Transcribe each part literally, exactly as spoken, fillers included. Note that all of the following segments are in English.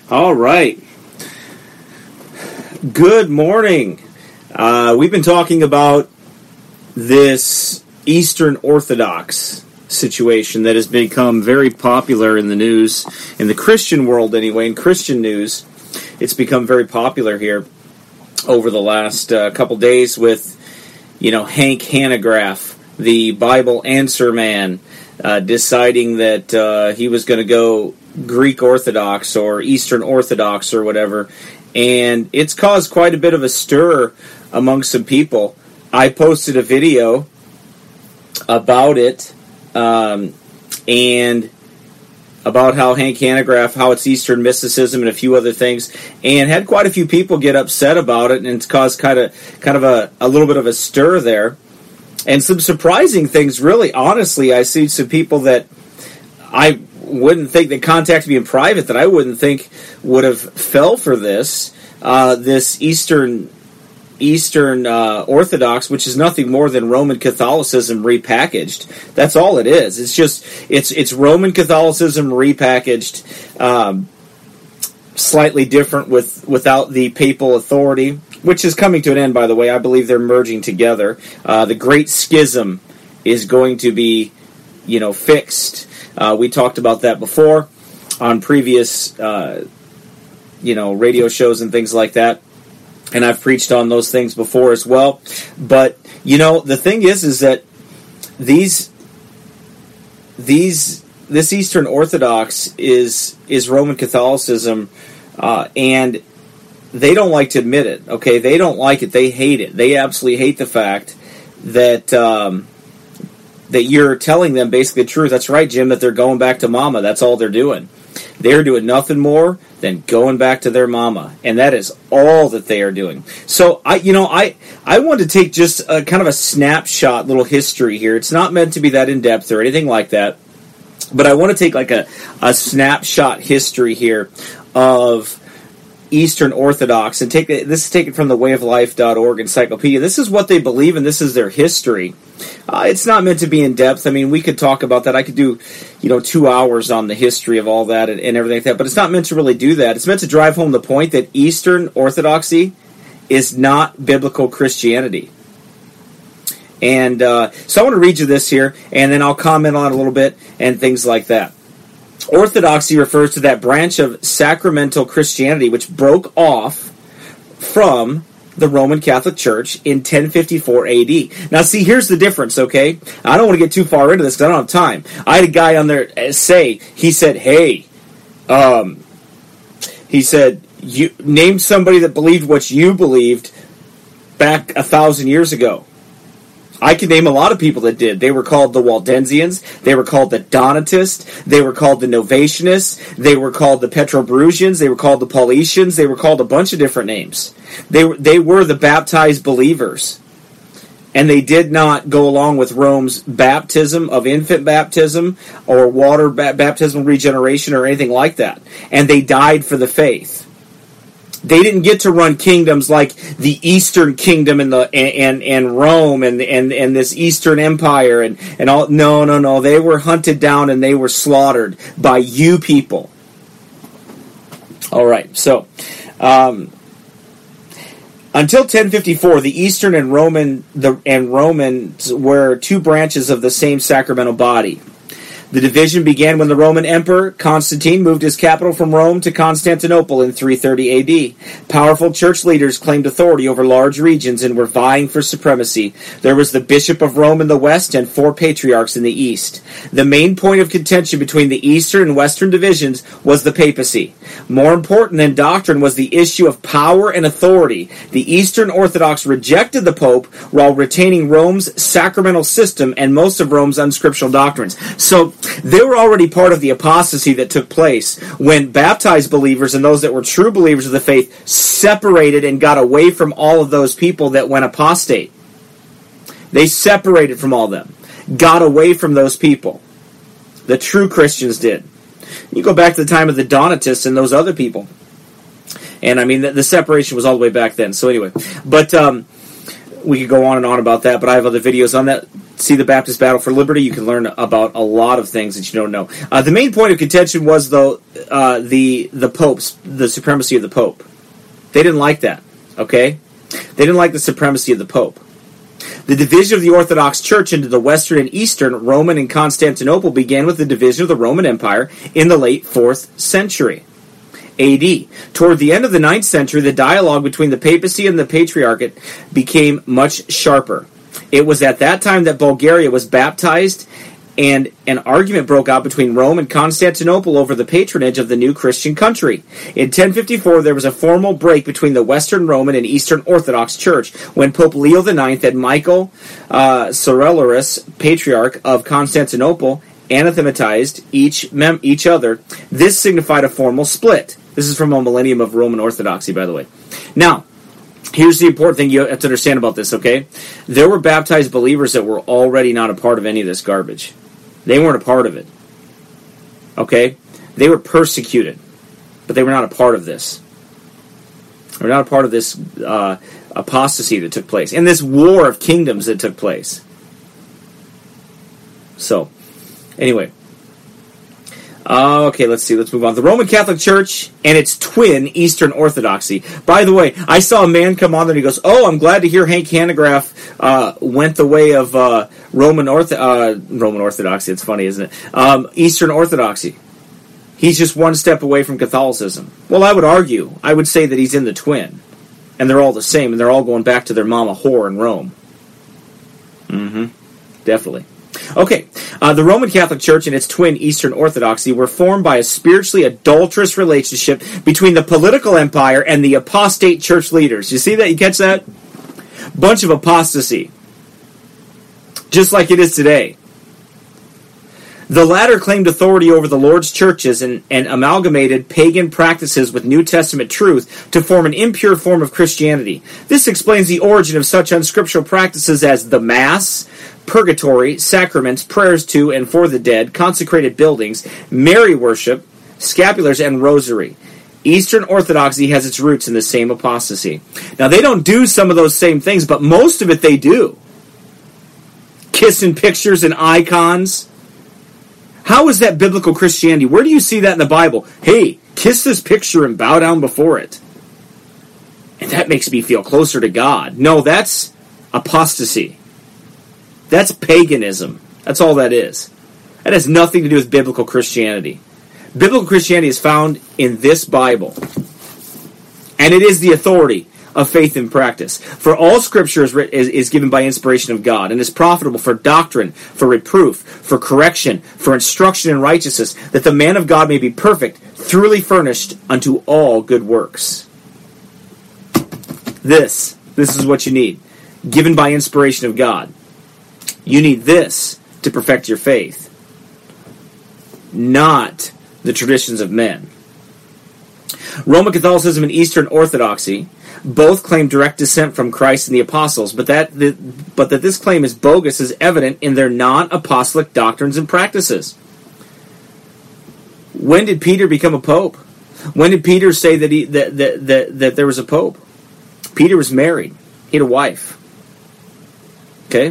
All right. Good morning. Uh, we've been talking about this Eastern Orthodox situation that has become very popular in the news, in the Christian world anyway, in Christian news. It's become very popular here over the last uh, couple days with, you know, Hank Hanegraaff, the Bible answer man, uh, deciding that uh, he was going to go Greek Orthodox or Eastern Orthodox or whatever, and it's caused quite a bit of a stir among some people. I posted a video about it, um, and about how Hank Hanegraaff, how it's Eastern mysticism and a few other things, and had quite a few people get upset about it, and it's caused kind of kind of a, a little bit of a stir there. And some surprising things, really, honestly. I see some people that I wouldn't think that contacted me in private that I wouldn't think would have fell for this. Uh, this Eastern Eastern uh, Orthodox, which is nothing more than Roman Catholicism repackaged. That's all it is. It's just it's it's Roman Catholicism repackaged, um, slightly different with without the papal authority, which is coming to an end. By the way, I believe they're merging together. Uh, the Great Schism is going to be, you know, fixed. Uh, we talked about that before on previous, uh, you know, radio shows and things like that. And I've preached on those things before as well. But, you know, the thing is, is that these, these, this Eastern Orthodox is, is Roman Catholicism, uh, and they don't like to admit it, okay? They don't like it. They hate it. They absolutely hate the fact that, um, that you're telling them basically the truth. That's right, Jim, that they're going back to mama. That's all they're doing. They're doing nothing more than going back to their mama, and that is all that they are doing. So, I, you know, I, I want to take just a kind of a snapshot, little history here. It's not meant to be that in-depth or anything like that, but I want to take like a, a snapshot history here of Eastern Orthodox, and take this is taken from the way of life dot org encyclopedia. This is what they believe, and this is their history. Uh, it's not meant to be in depth. I mean, we could talk about that. I could do, you know, two hours on the history of all that and, and everything like that. But it's not meant to really do that. It's meant to drive home the point that Eastern Orthodoxy is not biblical Christianity. And uh, so I want to read you this here, and then I'll comment on it a little bit and things like that. Orthodoxy refers to that branch of sacramental Christianity which broke off from the Roman Catholic Church in ten fifty-four A D. Now, see, here's the difference, okay? I don't want to get too far into this because I don't have time. I had a guy on there say, he said, hey, um, he said, you name somebody that believed what you believed back a thousand years ago. I can name a lot of people that did. They were called the Waldensians. They were called the Donatists. They were called the Novatianists. They were called the Petrobrusians. They were called the Paulicians. They were called a bunch of different names. They were, they were the baptized believers. And they did not go along with Rome's baptism of infant baptism or water ba- baptismal regeneration or anything like that. And they died for the faith. They didn't get to run kingdoms like the Eastern Kingdom and the and and Rome and and and this Eastern Empire and and all. No, no, no. They were hunted down and they were slaughtered by you people. All right. So, um, until ten fifty-four, the Eastern and Roman the and Romans were two branches of the same sacramental body. The division began when the Roman Emperor Constantine moved his capital from Rome to Constantinople in three thirty A D. Powerful church leaders claimed authority over large regions and were vying for supremacy. There was the Bishop of Rome in the west and four patriarchs in the east. The main point of contention between the Eastern and Western divisions was the papacy. More important than doctrine was the issue of power and authority. The Eastern Orthodox rejected the Pope while retaining Rome's sacramental system and most of Rome's unscriptural doctrines. So, they were already part of the apostasy that took place when baptized believers and those that were true believers of the faith separated and got away from all of those people that went apostate. They separated from all of them, got away from those people. The true Christians did. You go back to the time of the Donatists and those other people. And I mean, the, the separation was all the way back then. So anyway, but um, we could go on and on about that, but I have other videos on that. see the Baptist Battle for Liberty, you can learn about a lot of things that you don't know. Uh, the main point of contention was, though, uh, the the popes, the supremacy of the Pope. They didn't like that, okay? They didn't like the supremacy of the Pope. The division of the Orthodox Church into the Western and Eastern, Roman and Constantinople, began with the division of the Roman Empire in the late fourth century A D. Toward the end of the ninth century, the dialogue between the papacy and the patriarchate became much sharper. It was at that time that Bulgaria was baptized, and an argument broke out between Rome and Constantinople over the patronage of the new Christian country. In ten fifty-four, there was a formal break between the Western Roman and Eastern Orthodox Church when Pope Leo the Ninth and Michael uh, Cerularius, Patriarch of Constantinople, anathematized each mem- each other. This signified a formal split. This is from a millennium of Roman Orthodoxy, by the way. Now, here's the important thing you have to understand about this, okay? There were baptized believers that were already not a part of any of this garbage. They weren't a part of it. Okay? They were persecuted, but they were not a part of this. They were not a part of this uh, apostasy that took place, and this war of kingdoms that took place. So, anyway. Uh, okay, let's see. Let's move on. The Roman Catholic Church and its twin, Eastern Orthodoxy. By the way, I saw a man come on there and he goes, "Oh, I'm glad to hear Hank Hanegraaff uh, went the way of uh, Roman Ortho- uh, Roman Orthodoxy." It's funny, isn't it? Um, Eastern Orthodoxy. He's just one step away from Catholicism. Well, I would argue, I would say that he's in the twin. And they're all the same, and they're all going back to their mama whore in Rome. Mm-hmm. Definitely. Okay, uh, the Roman Catholic Church and its twin Eastern Orthodoxy were formed by a spiritually adulterous relationship between the political empire and the apostate church leaders. You see that? You catch that? Bunch of apostasy. Just like it is today. The latter claimed authority over the Lord's churches and, and amalgamated pagan practices with New Testament truth to form an impure form of Christianity. This explains the origin of such unscriptural practices as the Mass, purgatory, sacraments, prayers to and for the dead, consecrated buildings, Mary worship, scapulars, and rosary. Eastern Orthodoxy has its roots in the same apostasy. Now, they don't do some of those same things, but most of it they do. Kissing pictures and icons. How is that biblical Christianity? Where do you see that in the Bible? Hey, kiss this picture and bow down before it. And that makes me feel closer to God. No, that's apostasy. That's paganism. That's all that is. That has nothing to do with biblical Christianity. Biblical Christianity is found in this Bible. And it is the authority of faith and practice. For all Scripture is, is, is given by inspiration of God, and is profitable for doctrine, for reproof, for correction, for instruction in righteousness, that the man of God may be perfect, thoroughly furnished unto all good works. This, this is what you need. Given by inspiration of God. You need this to perfect your faith. Not the traditions of men. Roman Catholicism and Eastern Orthodoxy both claim direct descent from Christ and the apostles, but that the, but that this claim is bogus is evident in their non-apostolic doctrines and practices. When did Peter become a pope? When did Peter say that he that that that, that there was a pope? Peter was married. He had a wife. Okay?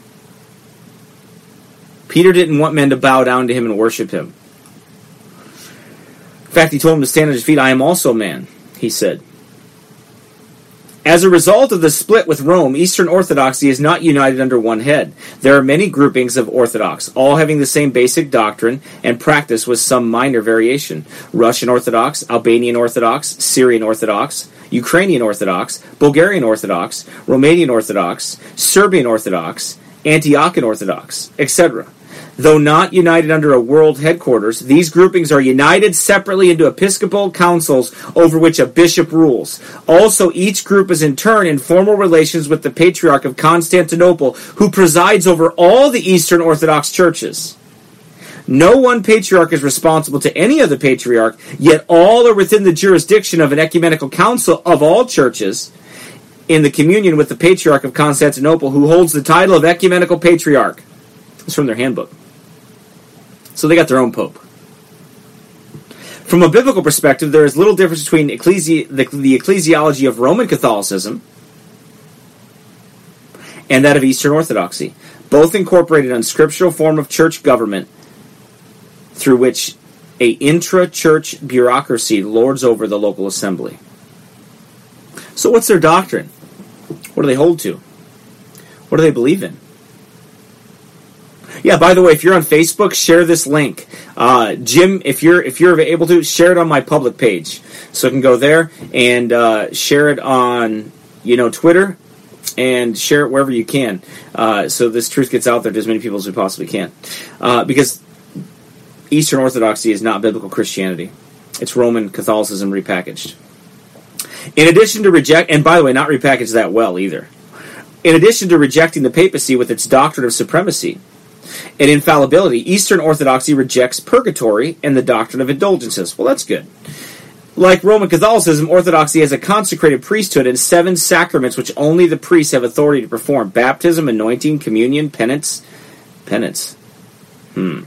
Peter didn't want men to bow down to him and worship him. In fact, he told him to stand at his feet. "I am also man," he said. As a result of the split with Rome, Eastern Orthodoxy is not united under one head. There are many groupings of Orthodox, all having the same basic doctrine and practice with some minor variation. Russian Orthodox, Albanian Orthodox, Syrian Orthodox, Ukrainian Orthodox, Bulgarian Orthodox, Romanian Orthodox, Serbian Orthodox, Antiochian Orthodox, et cetera. Though not united under a world headquarters, these groupings are united separately into episcopal councils over which a bishop rules. Also, each group is in turn in formal relations with the Patriarch of Constantinople, who presides over all the Eastern Orthodox churches. No one patriarch is responsible to any other patriarch, yet all are within the jurisdiction of an ecumenical council of all churches in the communion with the Patriarch of Constantinople, who holds the title of ecumenical patriarch. It's from their handbook. So they got their own pope. From a biblical perspective, there is little difference between ecclesi- the, the ecclesiology of Roman Catholicism and that of Eastern Orthodoxy. Both incorporate an unscriptural form of church government through which a intra-church bureaucracy lords over the local assembly. So what's their doctrine? What do they hold to? What do they believe in? Yeah, by the way, if you're on Facebook, share this link. Uh, Jim, if you're if you're able to, share it on my public page. So I can go there and uh, share it on, you know, Twitter, and share it wherever you can. Uh, so this truth gets out there to as many people as we possibly can. Uh, because Eastern Orthodoxy is not biblical Christianity. It's Roman Catholicism repackaged. In addition to reject, and by the way, not repackaged that well either. In addition to rejecting the papacy with its doctrine of supremacy and infallibility, Eastern Orthodoxy rejects purgatory and the doctrine of indulgences. Well, that's good. Like Roman Catholicism, Orthodoxy has a consecrated priesthood and seven sacraments which only the priests have authority to perform. Baptism, anointing, communion, penance. Penance. Hmm.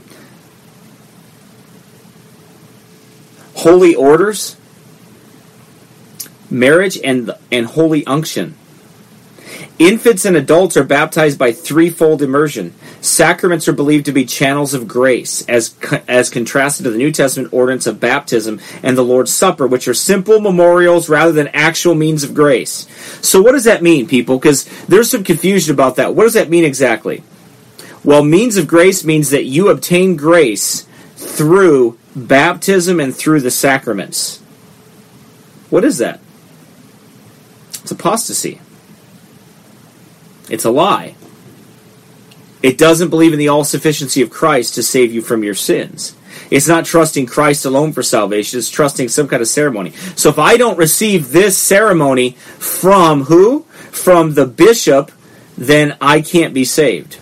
Holy orders, marriage, and, and holy unction. Infants and adults are baptized by threefold immersion. Sacraments are believed to be channels of grace, as as contrasted to the New Testament ordinance of baptism and the Lord's Supper, which are simple memorials rather than actual means of grace. So what does that mean, people? Because there's some confusion about that. What does that mean exactly? Well, means of grace means that you obtain grace through baptism and through the sacraments. What is that? It's apostasy. It's a lie. It doesn't believe in the all-sufficiency of Christ to save you from your sins. It's not trusting Christ alone for salvation. It's trusting some kind of ceremony. So if I don't receive this ceremony from who? From the bishop, then I can't be saved.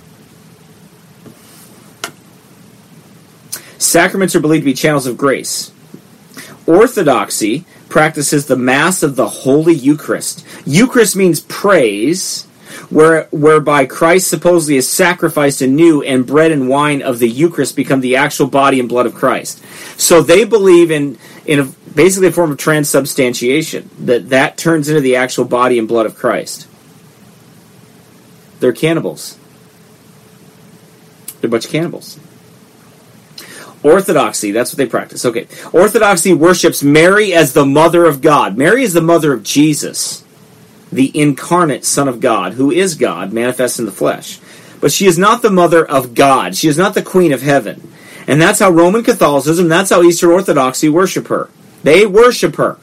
Sacraments are believed to be channels of grace. Orthodoxy practices the Mass of the Holy Eucharist. Eucharist means praise, where, whereby Christ supposedly is sacrificed anew and bread and wine of the Eucharist become the actual body and blood of Christ. So they believe in, in a, basically a form of transubstantiation, that that turns into the actual body and blood of Christ. They're cannibals. They're a bunch of cannibals. Orthodoxy, that's what they practice. Okay. Orthodoxy worships Mary as the mother of God. Mary is the mother of Jesus, the incarnate Son of God, who is God, manifest in the flesh. But she is not the mother of God. She is not the Queen of Heaven. And that's how Roman Catholicism, that's how Eastern Orthodoxy worship her. They worship her.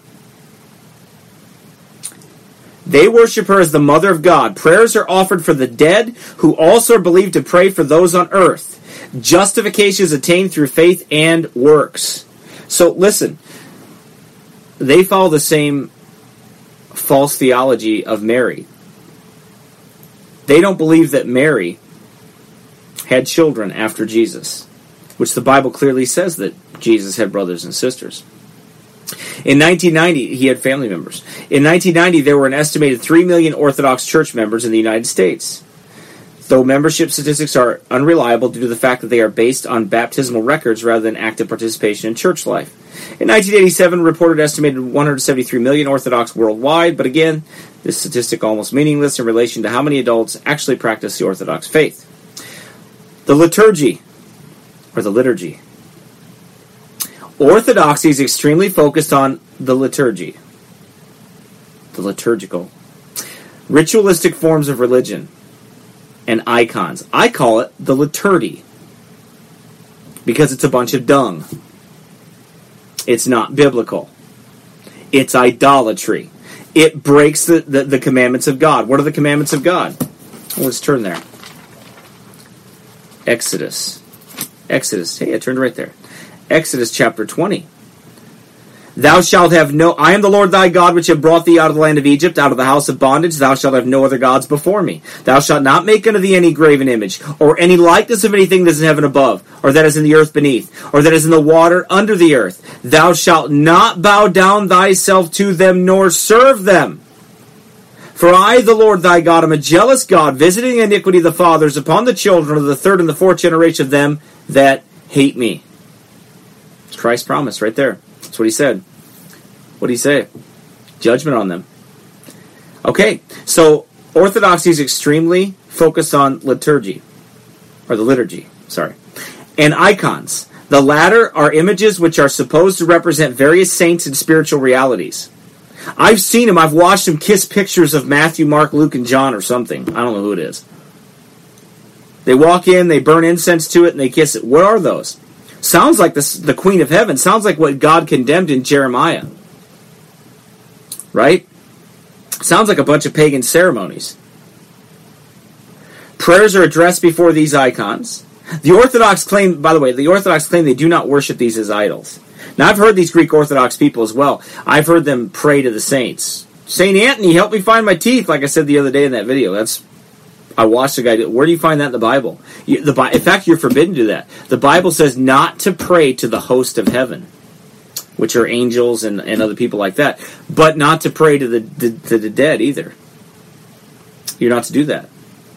They worship her as the mother of God. Prayers are offered for the dead, who also are believed to pray for those on earth. Justification is attained through faith and works. So listen, they follow the same false theology of Mary. They don't believe that Mary had children after Jesus, which the Bible clearly says that Jesus had brothers and sisters. In nineteen ninety, he had family members. In nineteen ninety, there were an estimated three million Orthodox church members in the United States. Though membership statistics are unreliable due to the fact that they are based on baptismal records rather than active participation in church life. In nineteen eighty-seven, reported estimated one hundred seventy-three million Orthodox worldwide, but again, this statistic almost meaningless in relation to how many adults actually practice the Orthodox faith. The liturgy, or the liturgy. Orthodoxy is extremely focused on the liturgy, the liturgical, ritualistic forms of religion, and icons. I call it the liturgy because it's a bunch of dung. It's not biblical. It's idolatry. It breaks the, the, the commandments of God. What are the commandments of God? Well, let's turn there. Exodus. Exodus. Hey, I turned right there. Exodus chapter twenty. Thou shalt have no... I am the Lord thy God, which have brought thee out of the land of Egypt, out of the house of bondage. Thou shalt have no other gods before me. Thou shalt not make unto thee any graven image, or any likeness of anything that is in heaven above, or that is in the earth beneath, or that is in the water under the earth. Thou shalt not bow down thyself to them, nor serve them. For I, the Lord thy God, am a jealous God, visiting the iniquity of the fathers upon the children of the third and the fourth generation of them that hate me. It's Christ's promise right there. That's what he said. What did he say? Judgment on them. Okay, so Orthodoxy is extremely focused on liturgy, or the liturgy, sorry, and icons. The latter are images which are supposed to represent various saints and spiritual realities. I've seen them, I've watched them kiss pictures of Matthew, Mark, Luke, and John or something. I don't know who it is. They walk in, they burn incense to it, and they kiss it. What are those? Sounds like the, the Queen of Heaven. Sounds like what God condemned in Jeremiah. Right? Sounds like a bunch of pagan ceremonies. Prayers are addressed before these icons. The Orthodox claim, by the way, the Orthodox claim they do not worship these as idols. Now, I've heard these Greek Orthodox people as well. I've heard them pray to the saints. Saint Anthony, help me find my teeth, like I said the other day in that video. That's I watched the guy do. Where do you find that in the Bible? You, the, in fact, you're forbidden to do that. The Bible says not to pray to the host of heaven, which are angels and, and other people like that, but not to pray to the, the, to the dead either. You're not to do that.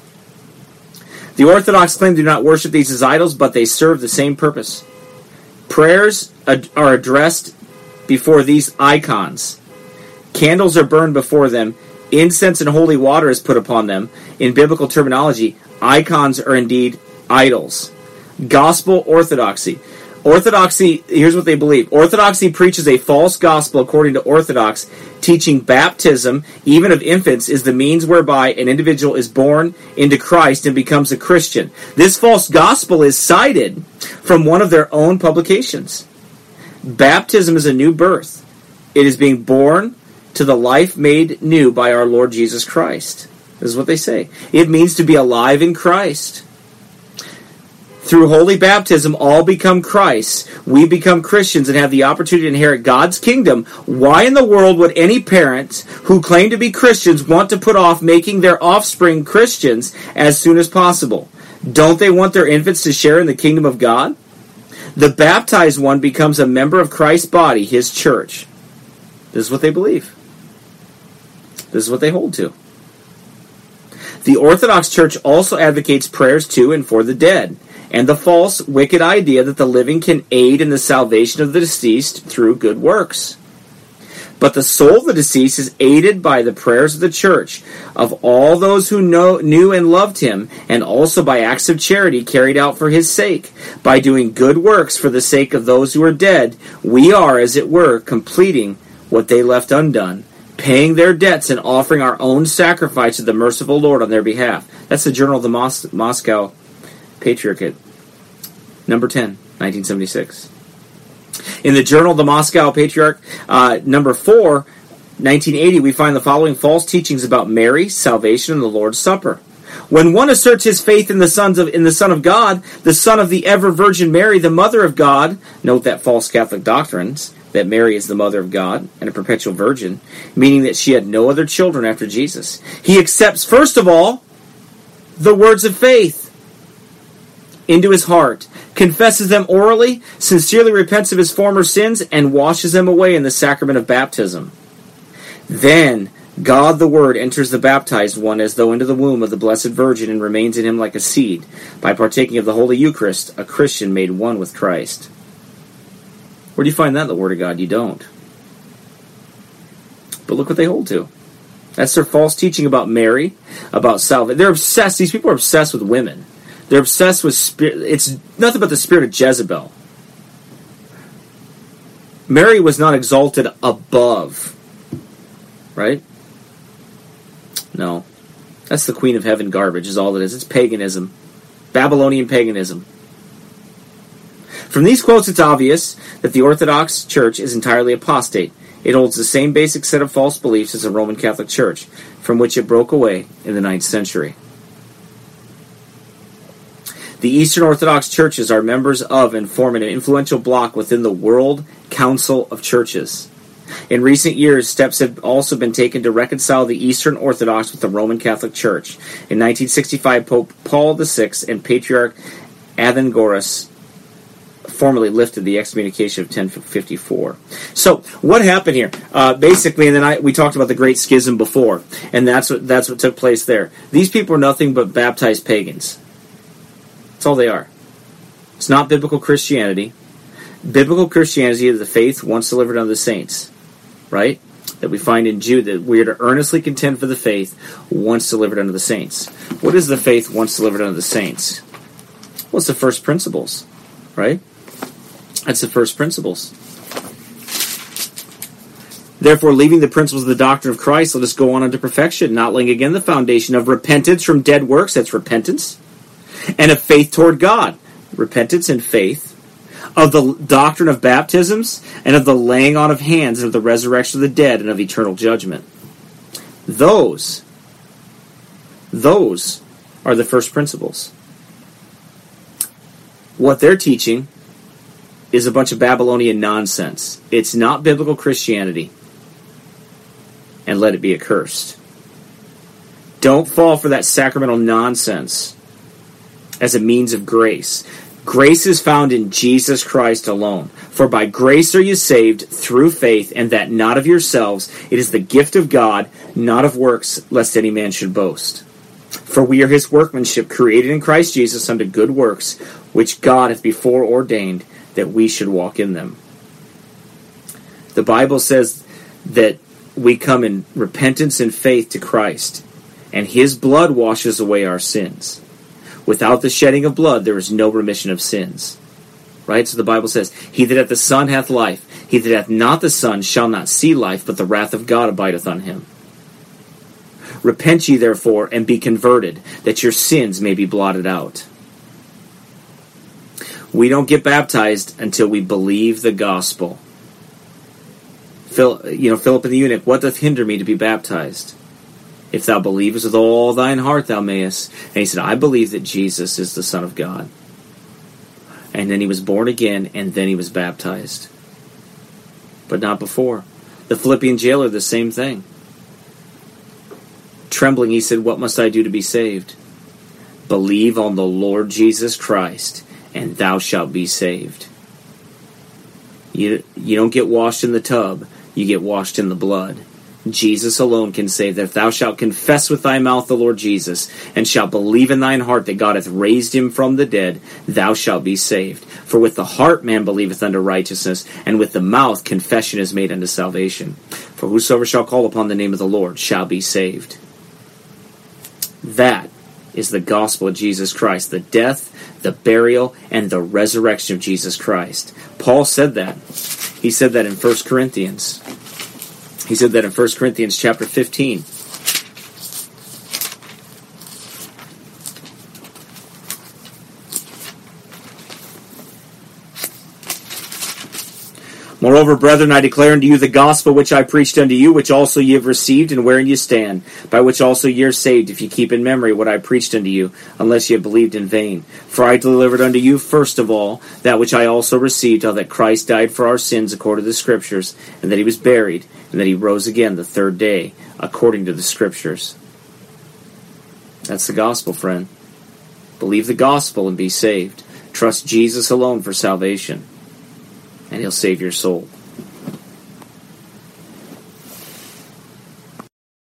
The Orthodox claim do not worship these as idols, but they serve the same purpose. Prayers are addressed before these icons. Candles are burned before them. Incense and holy water is put upon them. In biblical terminology, icons are indeed idols. Gospel orthodoxy. Orthodoxy, here's what they believe. Orthodoxy preaches a false gospel according to Orthodox, teaching baptism, even of infants, is the means whereby an individual is born into Christ and becomes a Christian. This false gospel is cited from one of their own publications. Baptism is a new birth. It is being born to the life made new by our Lord Jesus Christ. This is what they say. It means to be alive in Christ. Through holy baptism, all become Christ. We become Christians and have the opportunity to inherit God's kingdom. Why in the world would any parent who claim to be Christians want to put off making their offspring Christians as soon as possible? Don't they want their infants to share in the kingdom of God? The baptized one becomes a member of Christ's body, his church. This is what they believe. This is what they hold to. The Orthodox Church also advocates prayers to and for the dead, and the false, wicked idea that the living can aid in the salvation of the deceased through good works. But the soul of the deceased is aided by the prayers of the church, of all those who know, knew and loved him, and also by acts of charity carried out for his sake. By doing good works for the sake of those who are dead, we are, as it were, completing what they left undone, paying their debts and offering our own sacrifice to the merciful Lord on their behalf. That's the Journal of the Mos- Moscow Patriarchate, number ten, nineteen seventy-six. In the Journal of the Moscow Patriarch, uh, number four, nineteen eighty, we find the following false teachings about Mary, salvation, and the Lord's Supper. When one asserts his faith in the sons of in the Son of God, the Son of the ever Virgin Mary, the Mother of God, note that false Catholic doctrines, that Mary is the Mother of God and a perpetual virgin, meaning that she had no other children after Jesus. He accepts, first of all, the words of faith into his heart, confesses them orally, sincerely repents of his former sins, and washes them away in the sacrament of baptism. Then God the Word enters the baptized one as though into the womb of the Blessed Virgin and remains in him like a seed. By partaking of the Holy Eucharist, a Christian made one with Christ. Where do you find that in the Word of God? You don't. But look what they hold to. That's their false teaching about Mary, about salvation. They're obsessed. These people are obsessed with women. They're obsessed with spirit. It's nothing but the spirit of Jezebel. Mary was not exalted above. Right? No. That's the Queen of Heaven garbage is all it is. It's paganism. Babylonian paganism. From these quotes, it's obvious that the Orthodox Church is entirely apostate. It holds the same basic set of false beliefs as the Roman Catholic Church, from which it broke away in the ninth century. The Eastern Orthodox churches are members of and form an influential bloc within the World Council of Churches. In recent years, steps have also been taken to reconcile the Eastern Orthodox with the Roman Catholic Church. In nineteen sixty-five, Pope Paul the Sixth and Patriarch Athenagoras formally lifted the excommunication of ten fifty-four. So, what happened here? Uh, basically, and then I, we talked about the Great Schism before, and that's what that's what took place there. These people are nothing but baptized pagans. That's all they are. It's not biblical Christianity. Biblical Christianity is the faith once delivered unto the saints. Right? that we find in Jude, that we are to earnestly contend for the faith once delivered unto the saints. What is the faith once delivered unto the saints? Well, it's the first principles, right? That's the first principles. Therefore, leaving the principles of the doctrine of Christ, let us go on unto perfection, not laying again the foundation of repentance from dead works, that's repentance, and of faith toward God, repentance and faith, of the doctrine of baptisms, and of the laying on of hands, and of the resurrection of the dead, and of eternal judgment. Those, those are the first principles. What they're teaching is a bunch of Babylonian nonsense. It's not biblical Christianity. And let it be accursed. Don't fall for that sacramental nonsense as a means of grace. Grace is found in Jesus Christ alone. For by grace are you saved through faith, and that not of yourselves. It is the gift of God, not of works, lest any man should boast. For we are his workmanship, created in Christ Jesus unto good works, which God hath before ordained that we should walk in them. The Bible says that we come in repentance and faith to Christ, and his blood washes away our sins. Without the shedding of blood, there is no remission of sins. Right? So the Bible says, he that hath the Son hath life. He that hath not the Son shall not see life, but the wrath of God abideth on him. Repent ye therefore, and be converted, that your sins may be blotted out. We don't get baptized until we believe the gospel. Phil, you know, Philip and the eunuch, what doth hinder me to be baptized? If thou believest with all thine heart, thou mayest. And he said, I believe that Jesus is the Son of God. And then he was born again, and then he was baptized. But not before. The Philippian jailer, the same thing. Trembling, he said, what must I do to be saved? Believe on the Lord Jesus Christ, and thou shalt be saved. You, you don't get washed in the tub. You get washed in the blood. Jesus alone can save. That if thou shalt confess with thy mouth the Lord Jesus, and shalt believe in thine heart that God hath raised him from the dead, thou shalt be saved. For with the heart man believeth unto righteousness, and with the mouth confession is made unto salvation. For whosoever shall call upon the name of the Lord shall be saved. That is the gospel of Jesus Christ, the death, the burial, and the resurrection of Jesus Christ. Paul said that. He said that in First Corinthians. He said that in First Corinthians chapter fifteen. Moreover, brethren, I declare unto you the gospel which I preached unto you, which also ye have received, and wherein ye stand, by which also ye are saved, if ye keep in memory what I preached unto you, unless ye have believed in vain. For I delivered unto you first of all that which I also received, how that Christ died for our sins according to the Scriptures, and that he was buried, and that he rose again the third day, according to the Scriptures. That's the gospel, friend. Believe the gospel and be saved. Trust Jesus alone for salvation, and he'll save your soul.